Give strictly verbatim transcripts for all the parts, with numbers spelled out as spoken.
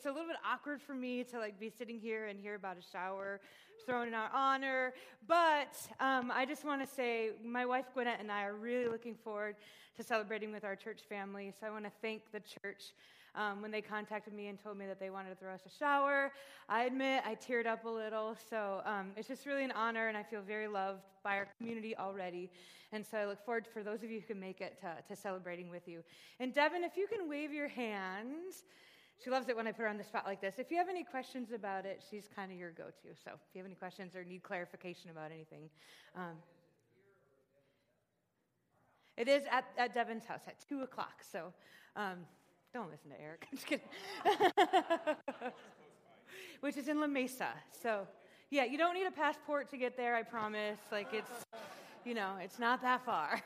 it's a little bit awkward for me to like be sitting here and hear about a shower thrown in our honor. But um, I just want to say my wife Gwinnett and I are really looking forward to celebrating with our church family. So I want to thank the church. Um, when they contacted me and told me that they wanted to throw us a shower, I admit I teared up a little. So um, it's just really an honor, and I feel very loved by our community already. And so I look forward for those of you who can make it to, to celebrating with you. And Devin, if you can wave your hands. She loves it when I put her on the spot like this. If you have any questions about it, she's kind of your go-to. So if you have any questions or need clarification about anything. Um, it is at, at Devin's house at two o'clock. So... Um, Don't listen to Eric. I'm just kidding. Which is in La Mesa. So, yeah, you don't need a passport to get there, I promise. Like, it's, you know, it's not that far.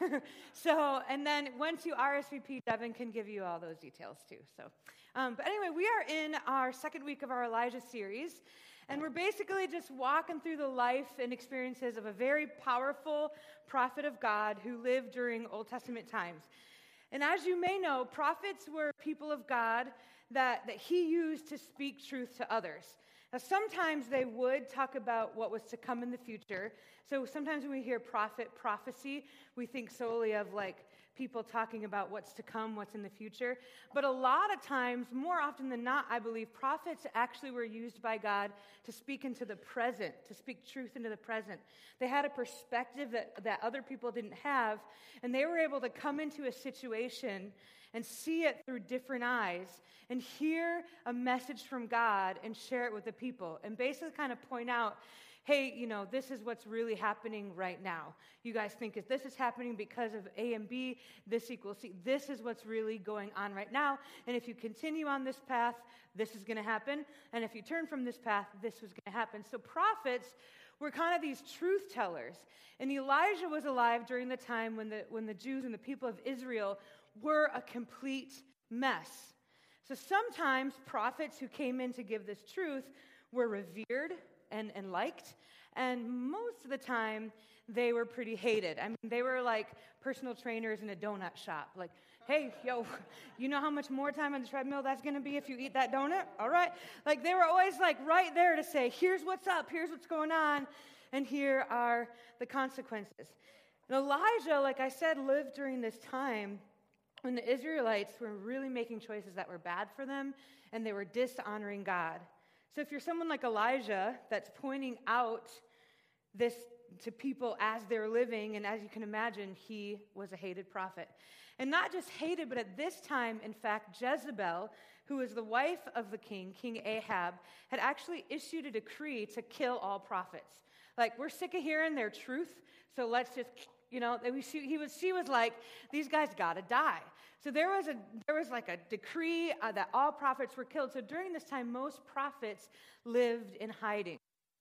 So, and then once you R S V P, Devin can give you all those details, too. So, um, but anyway, we are in our second week of our Elijah series. And we're basically just walking through the life and experiences of a very powerful prophet of God who lived during Old Testament times. And as you may know, prophets were people of God that, that he used to speak truth to others. Now, sometimes they would talk about what was to come in the future. So sometimes when we hear prophet prophecy, we think solely of like people talking about what's to come, what's in the future. But a lot of times, more often than not, I believe, prophets actually were used by God to speak into the present, to speak truth into the present. They had a perspective that, that other people didn't have, and they were able to come into a situation and see it through different eyes and hear a message from God and share it with the people and basically kind of point out, hey, you know, this is what's really happening right now. You guys think if this is happening because of A and B, this equals C. This is what's really going on right now. And if you continue on this path, this is going to happen. And if you turn from this path, this was going to happen. So prophets were kind of these truth tellers. And Elijah was alive during the time when the, when the Jews and the people of Israel were a complete mess. So sometimes prophets who came in to give this truth were revered and, and liked, and most of the time they were pretty hated. I mean, they were like personal trainers in a donut shop. Like, hey, yo, you know how much more time on the treadmill that's going to be if you eat that donut? All right. Like, they were always like right there to say, here's what's up, here's what's going on, and here are the consequences. And Elijah, like I said, lived during this time when the Israelites were really making choices that were bad for them, and they were dishonoring God. So if you're someone like Elijah that's pointing out this to people as they're living, and as you can imagine, he was a hated prophet. And not just hated, but at this time, in fact, Jezebel, who was the wife of the king, King Ahab, had actually issued a decree to kill all prophets. Like, we're sick of hearing their truth, so let's just... You know, he was, she was like, these guys got to die. So there was a there was like a decree uh, that all prophets were killed. So during this time, most prophets lived in hiding.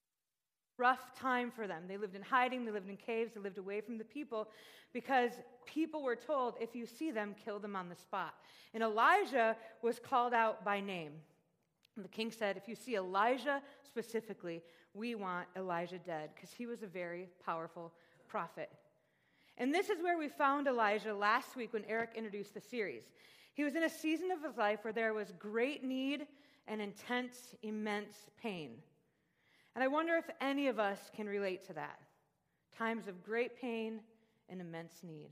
Rough time for them. They lived in hiding. They lived in caves. They lived away from the people because people were told, if you see them, kill them on the spot. And Elijah was called out by name. And the king said, if you see Elijah specifically, we want Elijah dead because he was a very powerful prophet. And this is where we found Elijah last week when Eric introduced the series. He was in a season of his life where there was great need and intense, immense pain. And I wonder if any of us can relate to that. Times of great pain and immense need.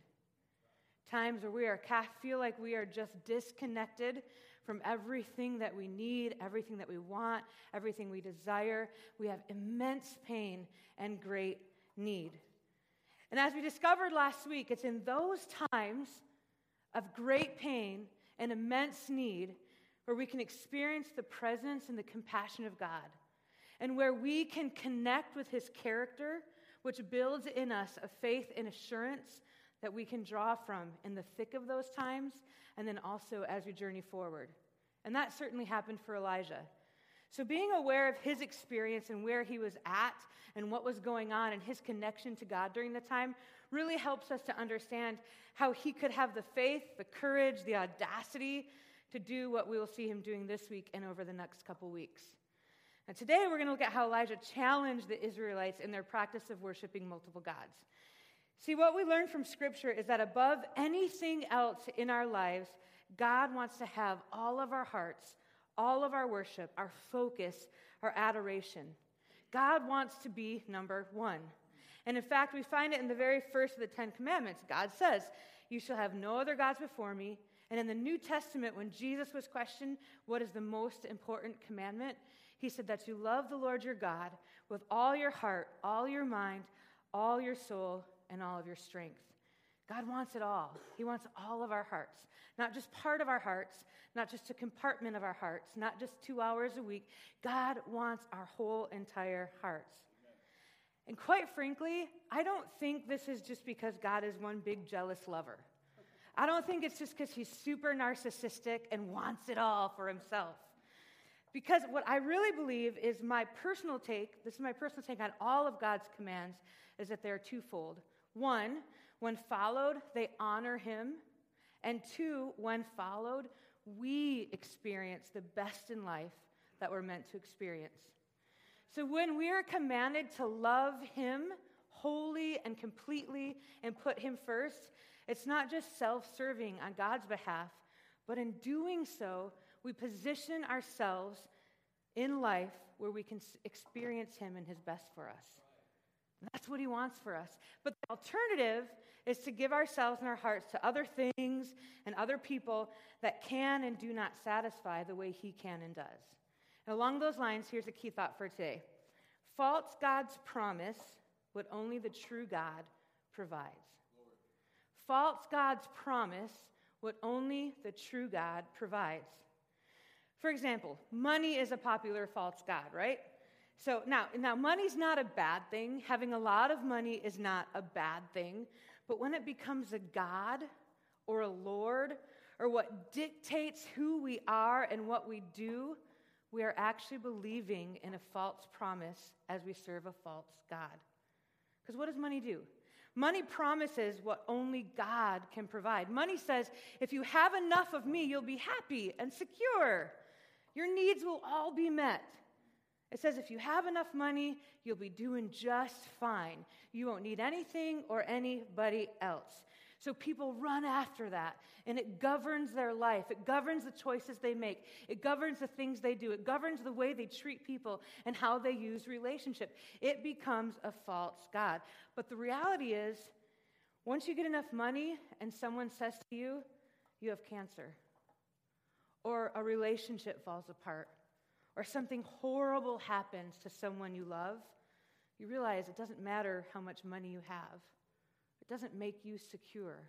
Times where we are feel like we are just disconnected from everything that we need, everything that we want, everything we desire. We have immense pain and great need. And as we discovered last week, it's in those times of great pain and immense need where we can experience the presence and the compassion of God, and where we can connect with his character, which builds in us a faith and assurance that we can draw from in the thick of those times, and then also as we journey forward. And that certainly happened for Elijah. So being aware of his experience and where he was at and what was going on and his connection to God during the time really helps us to understand how he could have the faith, the courage, the audacity to do what we will see him doing this week and over the next couple weeks. And today we're going to look at how Elijah challenged the Israelites in their practice of worshiping multiple gods. See, what we learn from Scripture is that above anything else in our lives, God wants to have all of our hearts, all of our worship, our focus, our adoration. God wants to be number one. And in fact, we find it in the very first of the Ten Commandments. God says, "You shall have no other gods before me." And in the New Testament, when Jesus was questioned, what is the most important commandment? He said that you love the Lord your God with all your heart, all your mind, all your soul, and all of your strength. God wants it all. He wants all of our hearts, not just part of our hearts, not just a compartment of our hearts, not just two hours a week. God wants our whole entire hearts. And quite frankly, I don't think this is just because God is one big jealous lover. I don't think it's just because he's super narcissistic and wants it all for himself. Because what I really believe is my personal take, this is my personal take on all of God's commands, is that they're twofold. One, when followed, they honor him. And two, when followed, we experience the best in life that we're meant to experience. So when we are commanded to love him wholly and completely and put him first, it's not just self-serving on God's behalf, but in doing so, we position ourselves in life where we can experience him and his best for us. That's what he wants for us. But the alternative is to give ourselves and our hearts to other things and other people that can and do not satisfy the way he can and does. And along those lines, here's a key thought for today. False gods promise what only the true God provides. False gods promise what only the true God provides. For example, money is a popular false god, right? So now, now money's not a bad thing. Having a lot of money is not a bad thing. But when it becomes a god or a lord or what dictates who we are and what we do, we are actually believing in a false promise as we serve a false god. Because what does money do? Money promises what only God can provide. Money says, if you have enough of me, you'll be happy and secure. Your needs will all be met. It says if you have enough money, you'll be doing just fine. You won't need anything or anybody else. So people run after that, and it governs their life. It governs the choices they make. It governs the things they do. It governs the way they treat people and how they use relationship. It becomes a false god. But the reality is, once you get enough money and someone says to you, you have cancer, or a relationship falls apart, or something horrible happens to someone you love, you realize it doesn't matter how much money you have. It doesn't make you secure.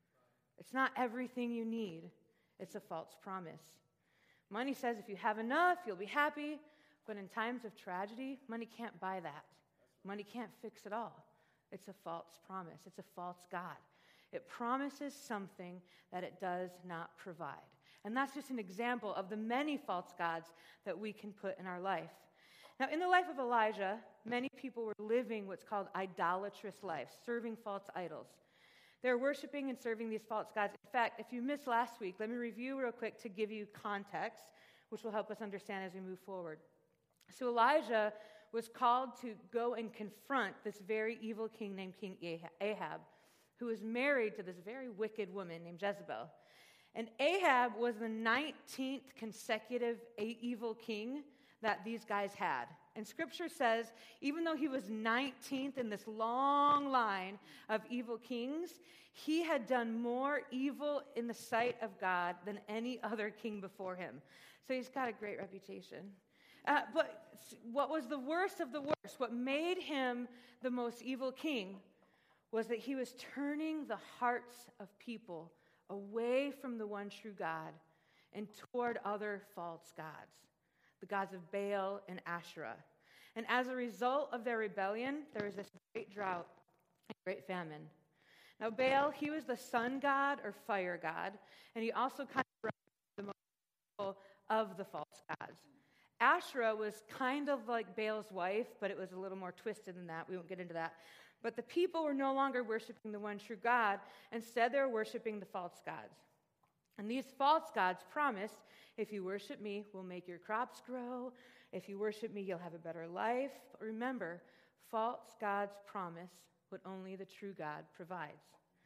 It's not everything you need. It's a false promise. Money says if you have enough, you'll be happy, but in times of tragedy, money can't buy that. Money can't fix it all. It's a false promise. It's a false god. It promises something that it does not provide. And that's just an example of the many false gods that we can put in our life. Now, in the life of Elijah, many people were living what's called idolatrous life, serving false idols. They're worshiping and serving these false gods. In fact, if you missed last week, let me review real quick to give you context, which will help us understand as we move forward. So Elijah was called to go and confront this very evil king named King Ahab, who was married to this very wicked woman named Jezebel. And Ahab was the nineteenth consecutive evil king that these guys had. And Scripture says, even though he was nineteenth in this long line of evil kings, he had done more evil in the sight of God than any other king before him. So he's got a great reputation. Uh, but what was the worst of the worst, what made him the most evil king, was that he was turning the hearts of people away from the one true God and toward other false gods, the gods of Baal and Asherah. And as a result of their rebellion, there was this great drought and great famine. Now, Baal, he was the sun god or fire god, and he also kind of represented the most of the false gods. Asherah was kind of like Baal's wife, but it was a little more twisted than that. We won't get into that. But the people were no longer worshiping the one true God. Instead, they were worshiping the false gods. And these false gods promised, if you worship me, we'll make your crops grow. If you worship me, you'll have a better life. But remember, false gods promise what only the true God provides.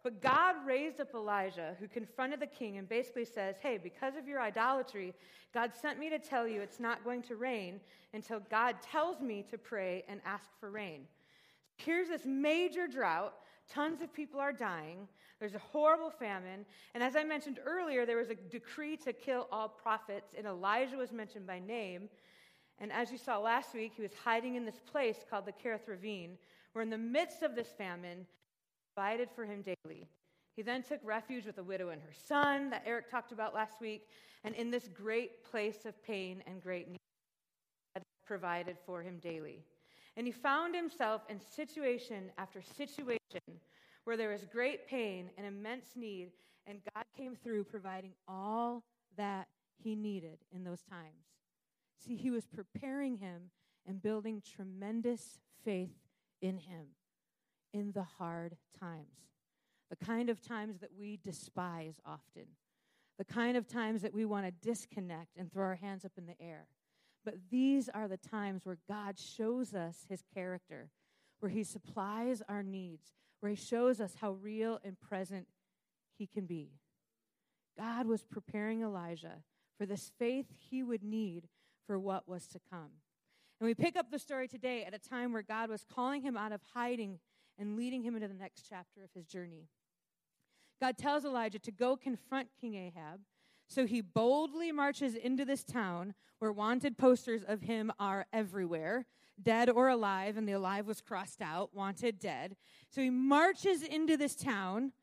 But God raised up Elijah, who confronted the king and basically says, hey, because of your idolatry, God sent me to tell you it's not going to rain until God tells me to pray and ask for rain. Here's this major drought. Tons of people are dying. There's a horrible famine. And as I mentioned earlier, there was a decree to kill all prophets, and Elijah was mentioned by name. And as you saw last week, he was hiding in this place called the Kerith Ravine, where in the midst of this famine, provided for him daily. He then took refuge with a widow and her son that Eric talked about last week, and in this great place of pain and great need, God provided for him daily. And he found himself in situation after situation where there was great pain and immense need, and God came through providing all that he needed in those times. See, he was preparing him and building tremendous faith in him in the hard times, the kind of times that we despise often, the kind of times that we want to disconnect and throw our hands up in the air. But these are the times where God shows us his character, where he supplies our needs, where he shows us how real and present he can be. God was preparing Elijah for this faith he would need for what was to come. And we pick up the story today at a time where God was calling him out of hiding and leading him into the next chapter of his journey. God tells Elijah to go confront King Ahab. So he boldly marches into this town where wanted posters of him are everywhere, dead or alive, and the alive was crossed out, wanted dead. So he marches into this town,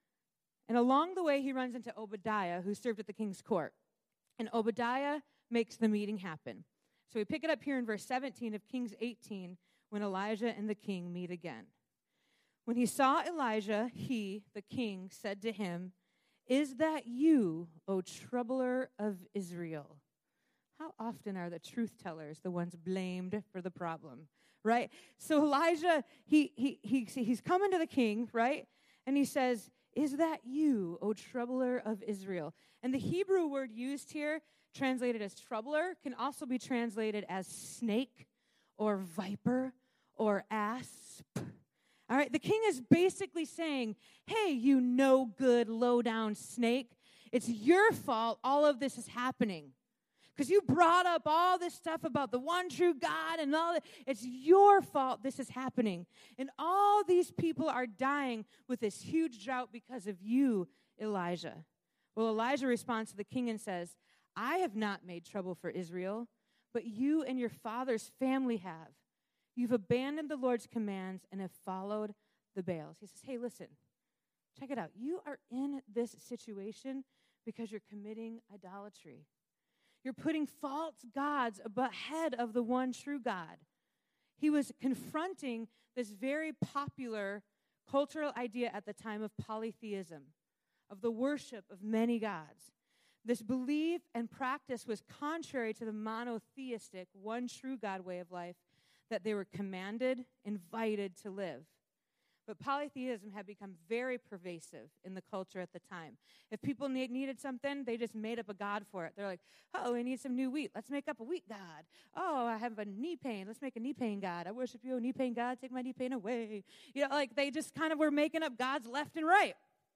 and along the way he runs into Obadiah, who served at the king's court. And Obadiah makes the meeting happen. So we pick it up here in verse seventeen of Kings eighteen, when Elijah and the king meet again. When he saw Elijah, he, the king, said to him, "Is that you, O troubler of Israel?" How often are the truth tellers the ones blamed for the problem, right? So Elijah, he he he he's coming to the king, right? And he says, "Is that you, O troubler of Israel?" And the Hebrew word used here, translated as troubler, can also be translated as snake or viper or asp. All right, the king is basically saying, hey, you no good, low-down snake, it's your fault all of this is happening. Because you brought up all this stuff about the one true God and all that. It's your fault this is happening. And all these people are dying with this huge drought because of you, Elijah. Well, Elijah responds to the king and says, I have not made trouble for Israel, but you and your father's family have. You've abandoned the Lord's commands and have followed the Baals. He says, hey, listen, check it out. You are in this situation because you're committing idolatry. You're putting false gods ahead of the one true God. He was confronting this very popular cultural idea at the time of polytheism, of the worship of many gods. This belief and practice was contrary to the monotheistic, one true God way of life that they were commanded, invited to live. But polytheism had become very pervasive in the culture at the time. If people need, needed something, they just made up a god for it. They're like, oh, we need some new wheat. Let's make up a wheat god. Oh, I have a knee pain. Let's make a knee pain god. I worship you, knee pain god. Take my knee pain away. You know, like they just kind of were making up gods left and right.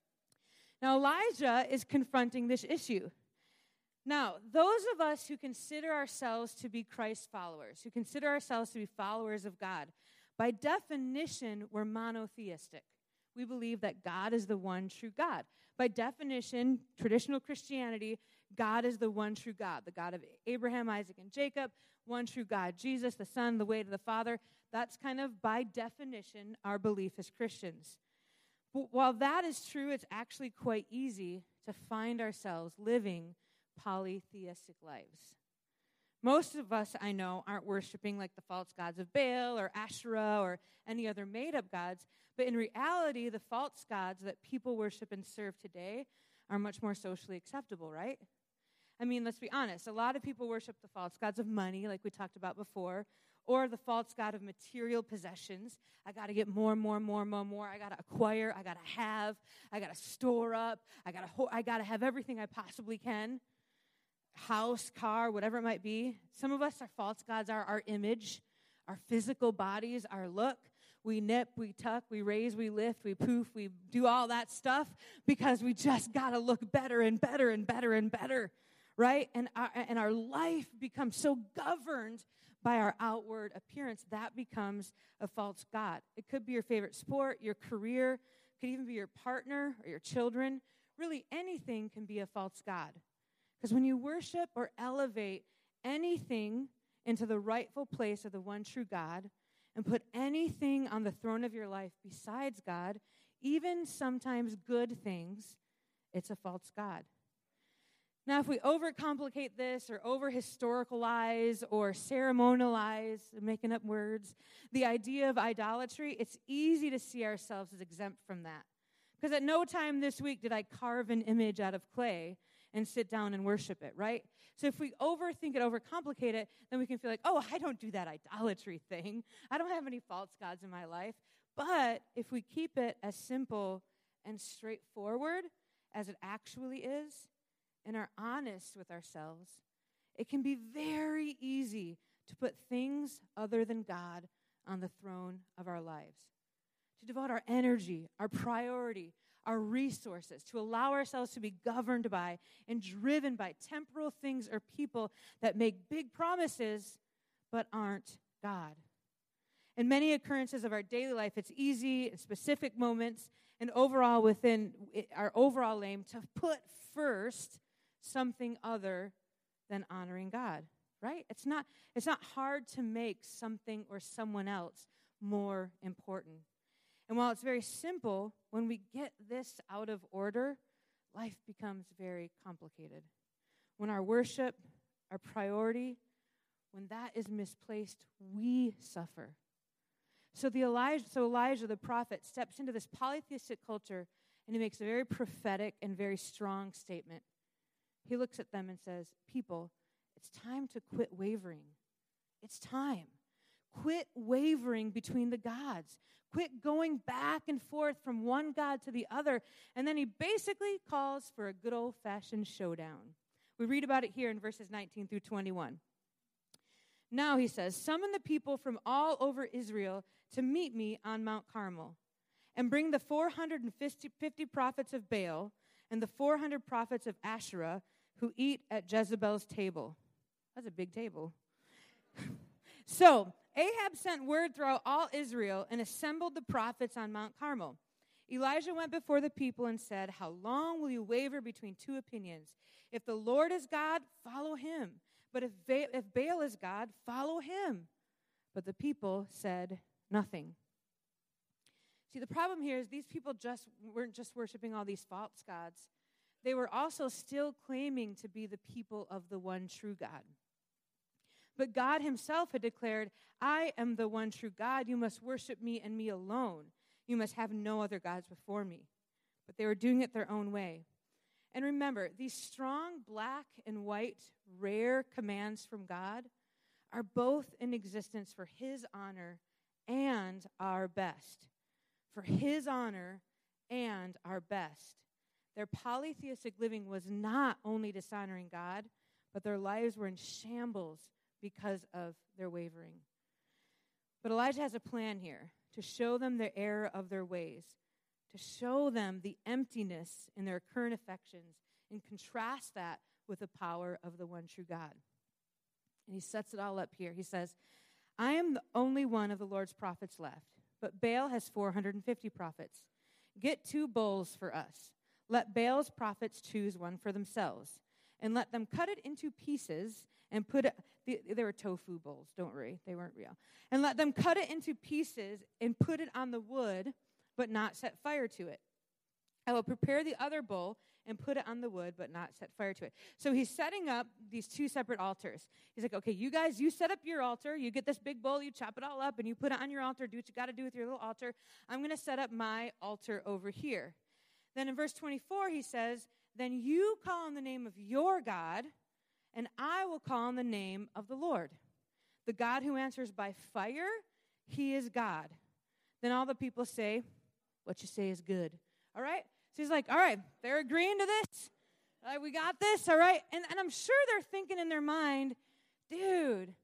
Now, Elijah is confronting this issue. Now, those of us who consider ourselves to be Christ followers, who consider ourselves to be followers of God, by definition, we're monotheistic. We believe that God is the one true God. By definition, traditional Christianity, God is the one true God, the God of Abraham, Isaac, and Jacob, one true God, Jesus, the Son, the way to the Father. That's kind of, by definition, our belief as Christians. But while that is true, it's actually quite easy to find ourselves living polytheistic lives. Most of us, I know, aren't worshiping like the false gods of Baal or Asherah or any other made-up gods, but in reality, the false gods that people worship and serve today are much more socially acceptable, right? I mean, let's be honest. A lot of people worship the false gods of money, like we talked about before, or the false god of material possessions. I got to get more and more and more and more and more. I got to acquire. I got to have. I got to store up. I got to. Ho- I got to have everything I possibly can. House, car, whatever it might be. Some of us, our false gods are our image, our physical bodies, our look. we nip, we tuck, we raise, we lift, we poof, we do all that stuff because we just got to look better and better and better and better, right? And our, and our life becomes so governed by our outward appearance. That becomes a false god. It could be your favorite sport, your career, it could even be your partner or your children. Really, anything can be a false god. Because when you worship or elevate anything into the rightful place of the one true God and put anything on the throne of your life besides God, even sometimes good things, it's a false god. Now, if we overcomplicate this or over-historicalize or ceremonialize, making up words, the idea of idolatry, it's easy to see ourselves as exempt from that. Because at no time this week did I carve an image out of clay and sit down and worship it, right? So if we overthink it, overcomplicate it, then we can feel like, oh, I don't do that idolatry thing. I don't have any false gods in my life. But if we keep it as simple and straightforward as it actually is, and are honest with ourselves, it can be very easy to put things other than God on the throne of our lives. To devote our energy, our priority, our resources, to allow ourselves to be governed by and driven by temporal things or people that make big promises but aren't God. In many occurrences of our daily life, it's easy in specific moments and overall within our overall aim to put first something other than honoring God, right? It's not, it's not hard to make something or someone else more important. And while it's very simple, when we get this out of order, life becomes very complicated. When our worship, our priority, when that is misplaced, we suffer. So the Elijah, so Elijah, the prophet, steps into this polytheistic culture, and he makes a very prophetic and very strong statement. He looks at them and says, people, it's time to quit wavering. It's time. Quit wavering between the gods. Quit going back and forth from one god to the other. And then he basically calls for a good old-fashioned showdown. We read about it here in verses nineteen through twenty-one. Now, he says, summon the people from all over Israel to meet me on Mount Carmel, and bring the four hundred fifty prophets of Baal and the four hundred prophets of Asherah who eat at Jezebel's table. That's a big table. So Ahab sent word throughout all Israel and assembled the prophets on Mount Carmel. Elijah went before the people and said, how long will you waver between two opinions? If the Lord is God, follow him. But if, ba- if Baal is God, follow him. But the people said nothing. See, the problem here is these people just weren't just worshiping all these false gods. They were also still claiming to be the people of the one true God. But God himself had declared, I am the one true God. You must worship me and me alone. You must have no other gods before me. But they were doing it their own way. And remember, these strong black and white, rare commands from God are both in existence for his honor and our best. For his honor and our best. Their polytheistic living was not only dishonoring God, but their lives were in shambles because of their wavering. But Elijah has a plan here to show them the error of their ways, to show them the emptiness in their current affections, and contrast that with the power of the one true God. And he sets it all up here. He says, I am the only one of the Lord's prophets left, but Baal has four hundred fifty prophets. Get two bulls for us. Let Baal's prophets choose one for themselves, and let them cut it into pieces and put it, they, they were tofu bulls, don't worry, they weren't real. And let them cut it into pieces and put it on the wood, but not set fire to it. I will prepare the other bull and put it on the wood, but not set fire to it. So he's setting up these two separate altars. He's like, okay, you guys, you set up your altar. You get this big bull, you chop it all up, and you put it on your altar. Do what you got to do with your little altar. I'm going to set up my altar over here. Then in verse twenty-four, he says, then you call on the name of your God, and I will call on the name of the Lord. The God who answers by fire, he is God. Then all the people say, what you say is good. All right? So he's like, all right, they're agreeing to this. All right, we got this, all right? And, and I'm sure they're thinking in their mind, dude, you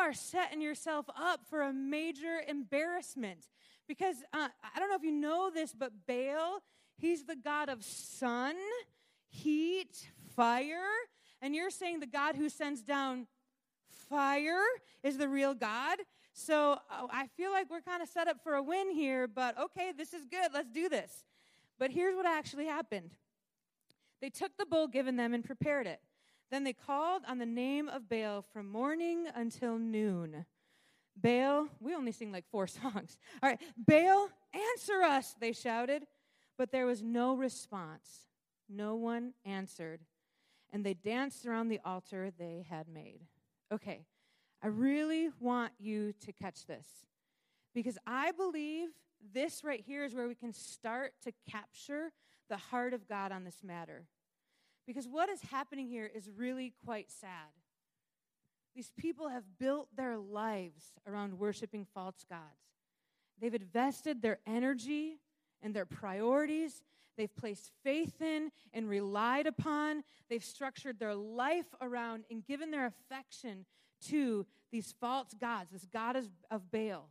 are setting yourself up for a major embarrassment. Because uh, I don't know if you know this, but Baal, he's the god of sun, heat, fire. And you're saying the God who sends down fire is the real God. So uh, I feel like we're kind of set up for a win here, but okay, this is good. Let's do this. But here's what actually happened. They took the bull given them and prepared it. Then they called on the name of Baal from morning until noon. Baal, we only sing like four songs. All right, Baal, answer us, they shouted. But there was no response. No one answered. And they danced around the altar they had made. Okay, I really want you to catch this. Because I believe this right here is where we can start to capture the heart of God on this matter. Because what is happening here is really quite sad. These people have built their lives around worshiping false gods. They've invested their energy and their priorities. They've placed faith in and relied upon. They've structured their life around and given their affection to these false gods, this god of Baal,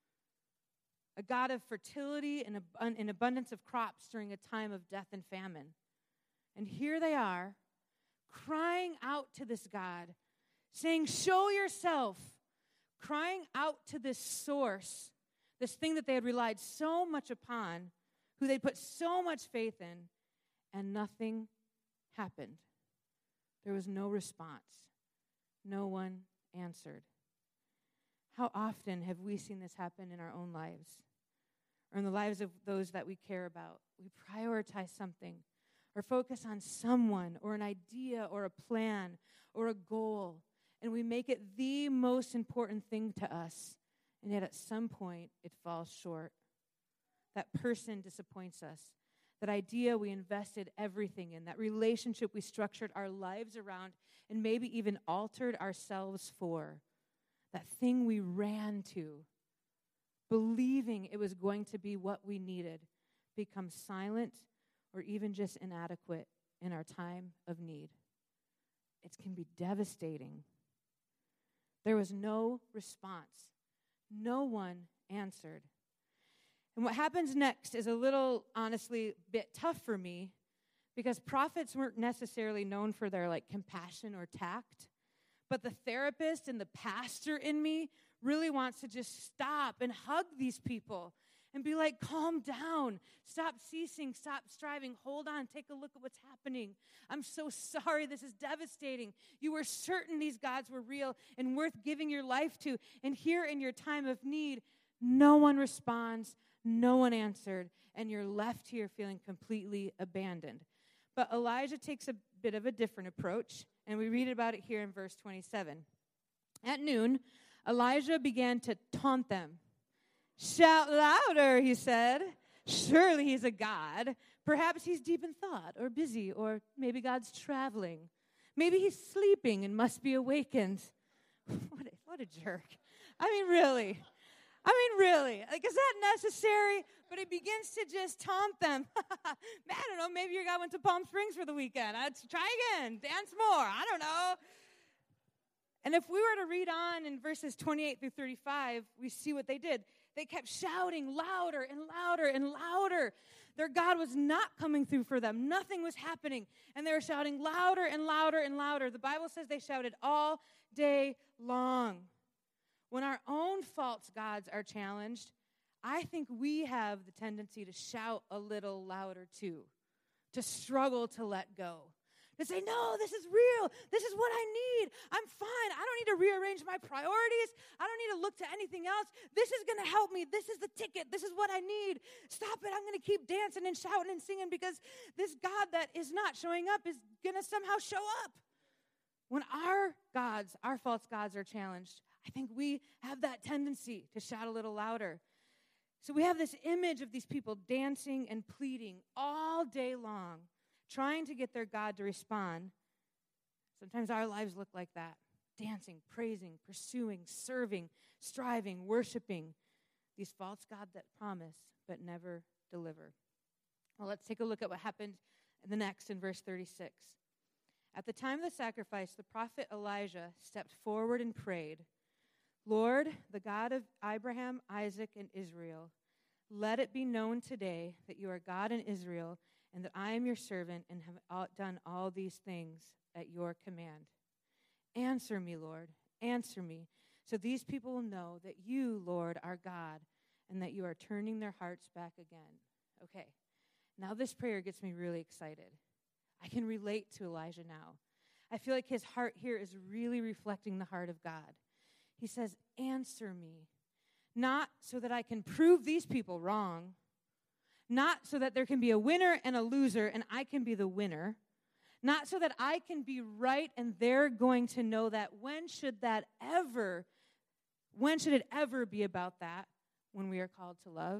a god of fertility and an abundance of crops during a time of death and famine. And here they are, crying out to this God, saying, show yourself, crying out to this source, this thing that they had relied so much upon, who they put so much faith in, and nothing happened. There was no response. No one answered. How often have we seen this happen in our own lives, or in the lives of those that we care about? We prioritize something, or focus on someone, or an idea, or a plan, or a goal, and we make it the most important thing to us, and yet at some point it falls short. That person disappoints us. That idea we invested everything in, that relationship we structured our lives around, and maybe even altered ourselves for, that thing we ran to, believing it was going to be what we needed, becomes silent or even just inadequate in our time of need. It can be devastating. There was no response. No one answered. And what happens next is a little, honestly, bit tough for me, because prophets weren't necessarily known for their, like, compassion or tact. But the therapist and the pastor in me really wants to just stop and hug these people and be like, calm down, stop ceasing, stop striving, hold on, take a look at what's happening. I'm so sorry, this is devastating. You were certain these gods were real and worth giving your life to. And here in your time of need, no one responds, no one answered, and you're left here feeling completely abandoned. But Elijah takes a bit of a different approach, and we read about it here in verse twenty-seven. At noon, Elijah began to taunt them. Shout louder, he said. Surely he's a god. Perhaps he's deep in thought or busy, or maybe God's traveling. Maybe he's sleeping and must be awakened. What a, what a jerk. I mean, really. I mean, really. Like, is that necessary? But he begins to just taunt them. I don't know, maybe your guy went to Palm Springs for the weekend. I'd try again, dance more. I don't know. And if we were to read on in verses twenty-eight through thirty-five, we see what they did. They kept shouting louder and louder and louder. Their God was not coming through for them. Nothing was happening. And they were shouting louder and louder and louder. The Bible says they shouted all day long. When our own false gods are challenged, I think we have the tendency to shout a little louder too, to struggle to let go, to say, no, this is real. This is what I need. I'm fine. I don't need to rearrange my priorities. I don't need to look to anything else. This is going to help me. This is the ticket. This is what I need. Stop it. I'm going to keep dancing and shouting and singing because this God that is not showing up is going to somehow show up. When our gods, our false gods are challenged, I think we have that tendency to shout a little louder. So we have this image of these people dancing and pleading all day long, trying to get their God to respond. Sometimes our lives look like that. Dancing, praising, pursuing, serving, striving, worshiping these false gods that promise but never deliver. Well, let's take a look at what happened in the next in verse thirty-six. At the time of the sacrifice, the prophet Elijah stepped forward and prayed, Lord, the God of Abraham, Isaac, and Israel, let it be known today that you are God in Israel, and that I am your servant and have all, done all these things at your command. Answer me, Lord, answer me, so these people will know that you, Lord, are God, and that you are turning their hearts back again. Okay, now this prayer gets me really excited. I can relate to Elijah now. I feel like his heart here is really reflecting the heart of God. He says, answer me, not so that I can prove these people wrong, not so that there can be a winner and a loser and I can be the winner, not so that I can be right and they're going to know that. When should that ever, when should it ever be about that? When we are called to love?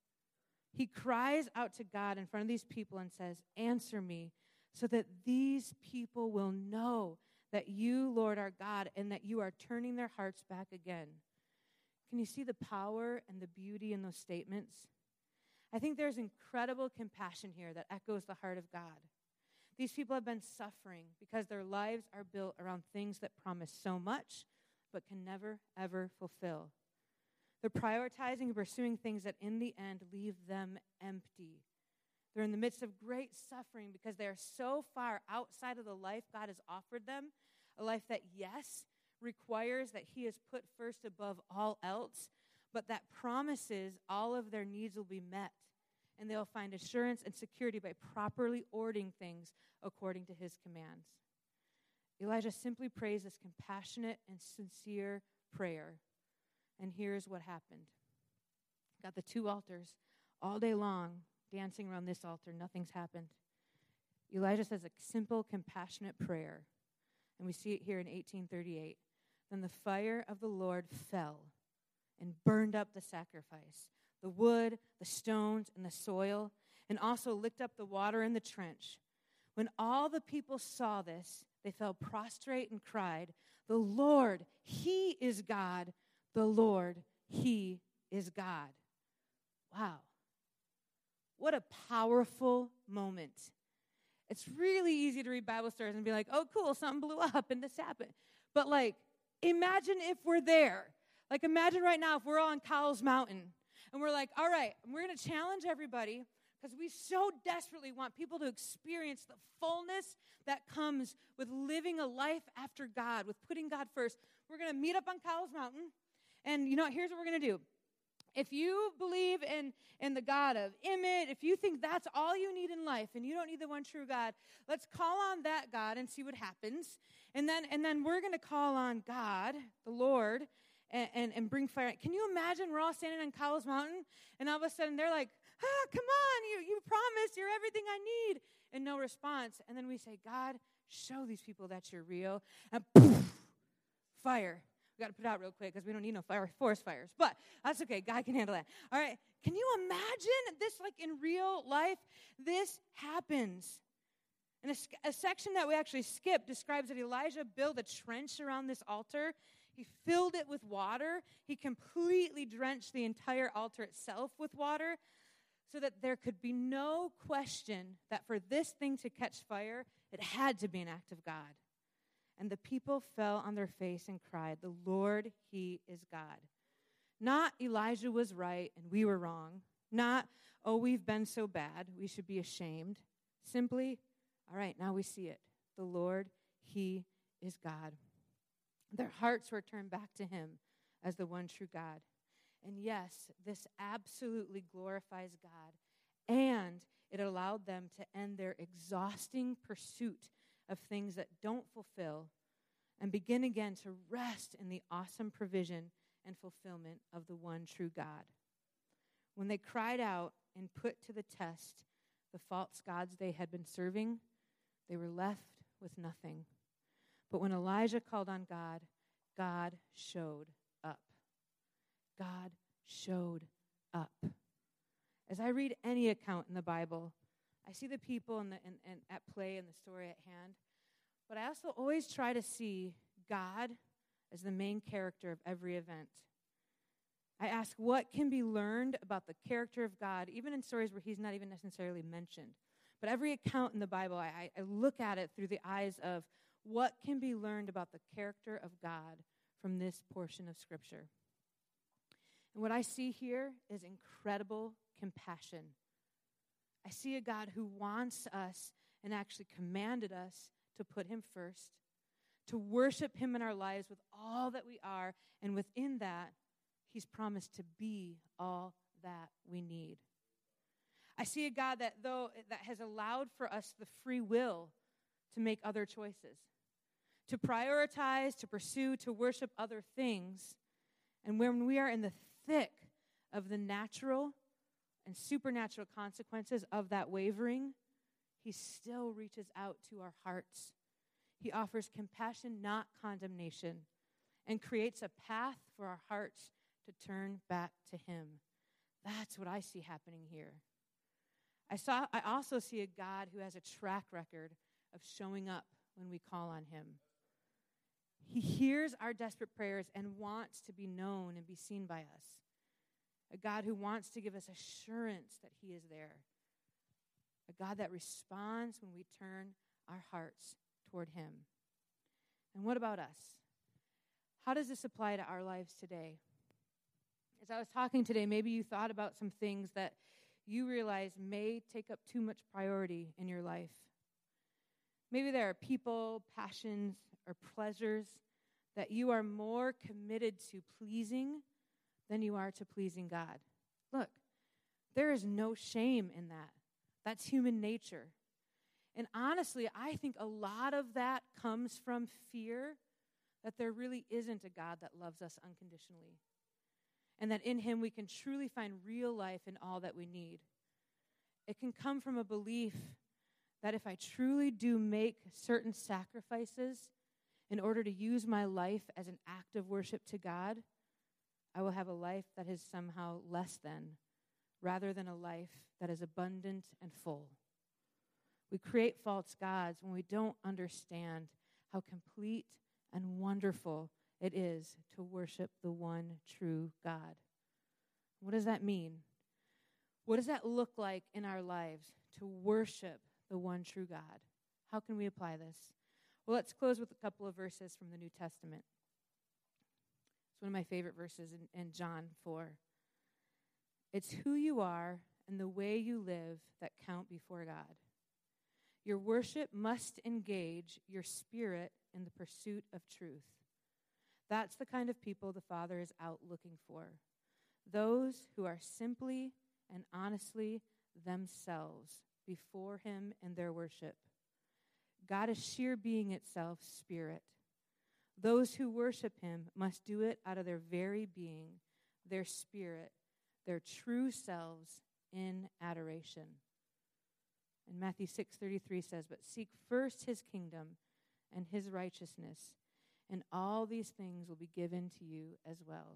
He cries out to God in front of these people and says, answer me, so that these people will know that you, Lord, are God, and that you are turning their hearts back again. Can you see the power and the beauty in those statements? I think there's incredible compassion here that echoes the heart of God. These people have been suffering because their lives are built around things that promise so much but can never, ever fulfill. They're prioritizing and pursuing things that in the end leave them empty. They're in the midst of great suffering because they are so far outside of the life God has offered them, a life that, yes, requires that he is put first above all else, but that promises all of their needs will be met, and they'll find assurance and security by properly ordering things according to his commands. Elijah simply prays this compassionate and sincere prayer, and here's what happened. Got the two altars all day long, dancing around this altar, nothing's happened. Elijah says a simple, compassionate prayer, and we see it here in eighteen thirty-eight. Then the fire of the Lord fell and burned up the sacrifice, the wood, the stones, and the soil, and also licked up the water in the trench. When all the people saw this, they fell prostrate and cried, "The Lord, he is God. The Lord, he is God." Wow. What a powerful moment. It's really easy to read Bible stories and be like, oh, cool, something blew up and this happened. But, like, imagine if we're there. Like, imagine right now if we're on Cowles Mountain and we're like, all right, we're going to challenge everybody because we so desperately want people to experience the fullness that comes with living a life after God, with putting God first. We're going to meet up on Cowles Mountain, and, you know, here's what we're going to do. If you believe in, in the God of Emmett, if you think that's all you need in life and you don't need the one true God, let's call on that God and see what happens. And then and then we're going to call on God, the Lord, and, and, and bring fire. Can you imagine we're all standing on Cowles Mountain and all of a sudden they're like, ah, come on, you, you promised you're everything I need. And no response. And then we say, God, show these people that you're real. And poof, fire. We got to put it out real quick because we don't need no fire, forest fires. But that's okay. God can handle that. All right. Can you imagine this, like, in real life? This happens. And a, a section that we actually skipped describes that Elijah built a trench around this altar. He filled it with water. He completely drenched the entire altar itself with water so that there could be no question that for this thing to catch fire, it had to be an act of God. And the people fell on their face and cried, "The Lord, he is God." Not Elijah was right and we were wrong. Not, oh, we've been so bad, we should be ashamed. Simply, all right, now we see it. The Lord, he is God. Their hearts were turned back to him as the one true God. And yes, this absolutely glorifies God. And it allowed them to end their exhausting pursuit of things that don't fulfill and begin again to rest in the awesome provision and fulfillment of the one true God. When they cried out and put to the test the false gods they had been serving, they were left with nothing. But when Elijah called on God, God showed up. God showed up. As I read any account in the Bible, I see the people in the, in, in, at play in the story at hand, but I also always try to see God as the main character of every event. I ask what can be learned about the character of God, even in stories where he's not even necessarily mentioned. But every account in the Bible, I, I look at it through the eyes of what can be learned about the character of God from this portion of Scripture. And what I see here is incredible compassion. I see a God who wants us and actually commanded us to put him first, to worship him in our lives with all that we are, and within that, he's promised to be all that we need. I see a God that though that has allowed for us the free will to make other choices, to prioritize, to pursue, to worship other things. And when we are in the thick of the natural and supernatural consequences of that wavering, he still reaches out to our hearts. He offers compassion, not condemnation, and creates a path for our hearts to turn back to him. That's what I see happening here. I saw. I also see a God who has a track record of showing up when we call on him. He hears our desperate prayers and wants to be known and be seen by us. A God who wants to give us assurance that he is there. A God that responds when we turn our hearts toward him. And what about us? How does this apply to our lives today? As I was talking today, maybe you thought about some things that you realize may take up too much priority in your life. Maybe there are people, passions, or pleasures that you are more committed to pleasing than you are to pleasing God. Look, there is no shame in that. That's human nature. And honestly, I think a lot of that comes from fear that there really isn't a God that loves us unconditionally, and that in him we can truly find real life in all that we need. It can come from a belief that if I truly do make certain sacrifices in order to use my life as an act of worship to God, I will have a life that is somehow less than, rather than a life that is abundant and full. We create false gods when we don't understand how complete and wonderful it is to worship the one true God. What does that mean? What does that look like in our lives to worship the one true God? How can we apply this? Well, let's close with a couple of verses from the New Testament. It's one of my favorite verses in, in John four. It's who you are and the way you live that count before God. Your worship must engage your spirit in the pursuit of truth. That's the kind of people the Father is out looking for. Those who are simply and honestly themselves before him in their worship. God is sheer being itself, spirit. Those who worship him must do it out of their very being, their spirit, their true selves in adoration. And Matthew six thirty-three says, but seek first his kingdom and his righteousness, and all these things will be given to you as well.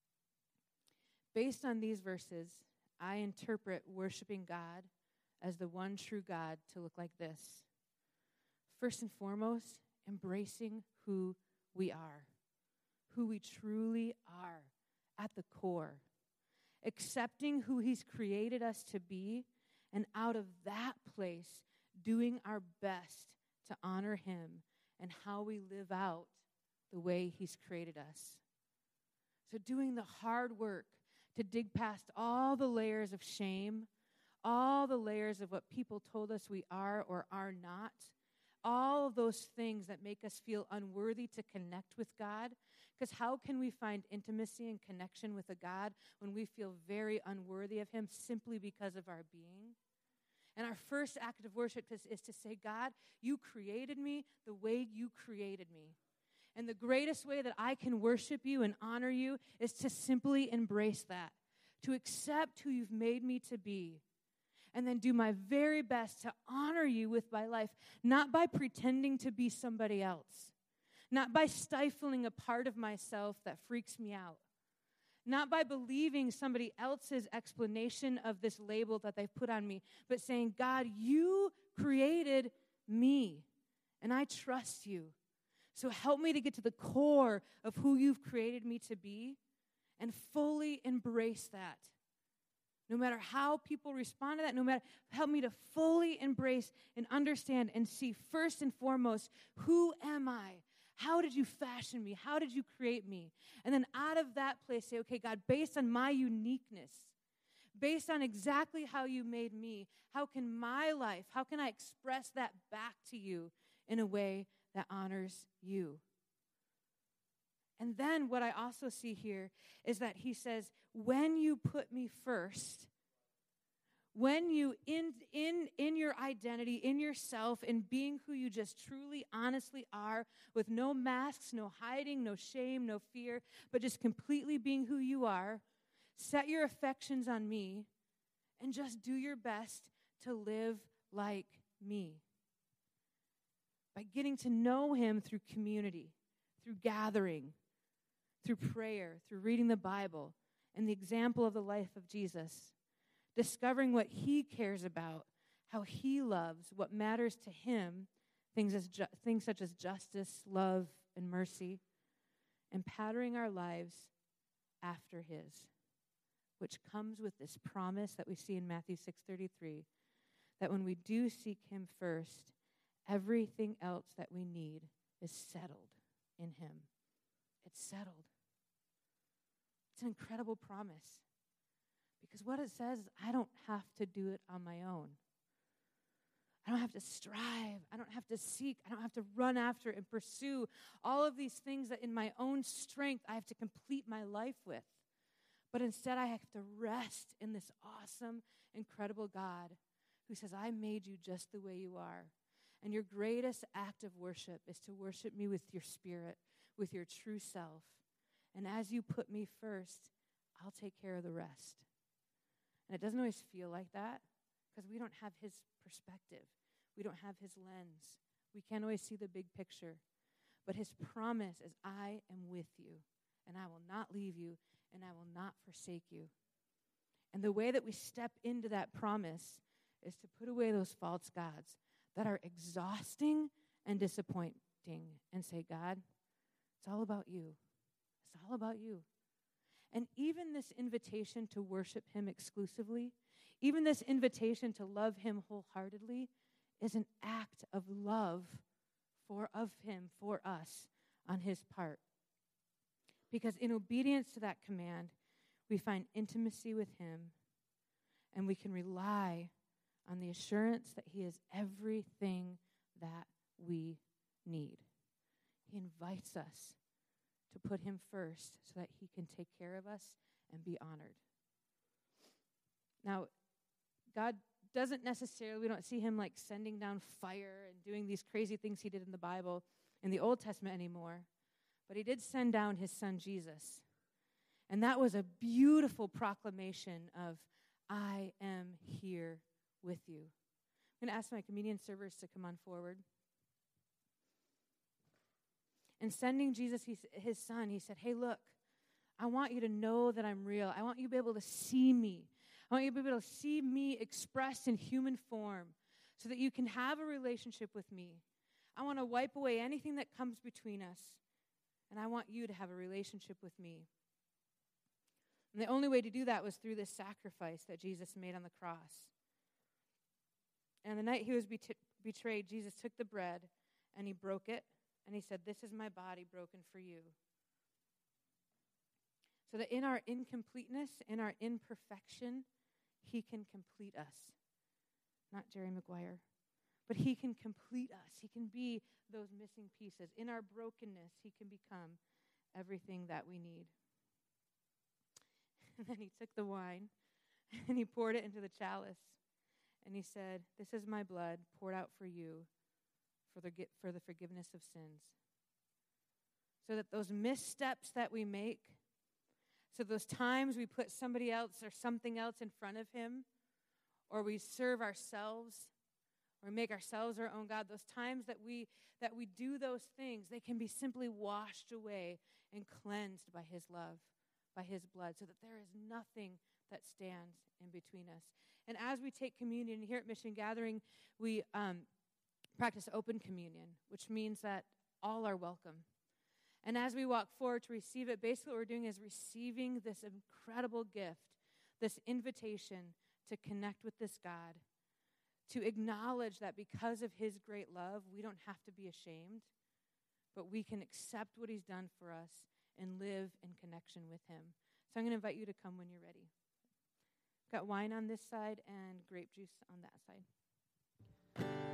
Based on these verses, I interpret worshiping God as the one true God to look like this. First and foremost, embracing who we are, who we truly are at the core. Accepting who he's created us to be, and out of that place, doing our best to honor him and how we live out the way he's created us. So doing the hard work to dig past all the layers of shame, all the layers of what people told us we are or are not, all of those things that make us feel unworthy to connect with God. Because how can we find intimacy and connection with a God when we feel very unworthy of him simply because of our being? And our first act of worship is, is to say, God, you created me the way you created me. And the greatest way that I can worship you and honor you is to simply embrace that, to accept who you've made me to be, and then do my very best to honor you with my life, not by pretending to be somebody else, not by stifling a part of myself that freaks me out, not by believing somebody else's explanation of this label that they've put on me, but saying, God, you created me, and I trust you. So help me to get to the core of who you've created me to be and fully embrace that. No matter how people respond to that, no matter, help me to fully embrace and understand and see first and foremost, who am I? How did you fashion me? How did you create me? And then out of that place, say, okay, God, based on my uniqueness, based on exactly how you made me, how can my life, how can I express that back to you in a way that honors you? And then what I also see here is that he says, when you put me first, when you, in, in, in your identity, in yourself, in being who you just truly, honestly are, with no masks, no hiding, no shame, no fear, but just completely being who you are, set your affections on me, and just do your best to live like me. By getting to know him through community, through gathering, through prayer, through reading the Bible, and the example of the life of Jesus, discovering what he cares about, how he loves, what matters to him, things, as ju- things such as justice, love, and mercy, and patterning our lives after his, which comes with this promise that we see in Matthew six thirty-three, that when we do seek him first, everything else that we need is settled in him. It's settled. It's an incredible promise. Because what it says is I don't have to do it on my own. I don't have to strive. I don't have to seek. I don't have to run after and pursue all of these things that in my own strength I have to complete my life with. But instead I have to rest in this awesome, incredible God who says, I made you just the way you are. And your greatest act of worship is to worship me with your spirit, with your true self. And as you put me first, I'll take care of the rest. And it doesn't always feel like that because we don't have his perspective. We don't have his lens. We can't always see the big picture. But his promise is, I am with you, and I will not leave you, and I will not forsake you. And the way that we step into that promise is to put away those false gods that are exhausting and disappointing and say, God, it's all about you. It's all about you. And even this invitation to worship him exclusively, even this invitation to love him wholeheartedly is an act of love for of him for us on his part. Because in obedience to that command, we find intimacy with him, and we can rely on the assurance that he is everything that we need. He invites us to put him first so that he can take care of us and be honored. Now, God doesn't necessarily, we don't see him like sending down fire and doing these crazy things he did in the Bible in the Old Testament anymore, but he did send down his son Jesus. And that was a beautiful proclamation of, I am here with you. I'm going to ask my communion servers to come on forward. And sending Jesus, his son, he said, hey, look, I want you to know that I'm real. I want you to be able to see me. I want you to be able to see me expressed in human form so that you can have a relationship with me. I want to wipe away anything that comes between us, and I want you to have a relationship with me. And the only way to do that was through this sacrifice that Jesus made on the cross. And the night he was bet- betrayed, Jesus took the bread, and he broke it, and he said, this is my body broken for you. So that in our incompleteness, in our imperfection, he can complete us. Not Jerry Maguire. But he can complete us. He can be those missing pieces. In our brokenness, he can become everything that we need. And then he took the wine, and he poured it into the chalice. And he said, this is my blood poured out for you for the, for the forgiveness of sins. So that those missteps that we make, so those times we put somebody else or something else in front of him, or we serve ourselves, or make ourselves our own God, those times that we that we do those things, they can be simply washed away and cleansed by his love, by his blood, so that there is nothing that stands in between us. And as we take communion here at Mission Gathering, we um, practice open communion, which means that all are welcome. And as we walk forward to receive it, basically what we're doing is receiving this incredible gift, this invitation to connect with this God, to acknowledge that because of his great love, we don't have to be ashamed, but we can accept what he's done for us and live in connection with him. So I'm going to invite you to come when you're ready. Got wine on this side and grape juice on that side.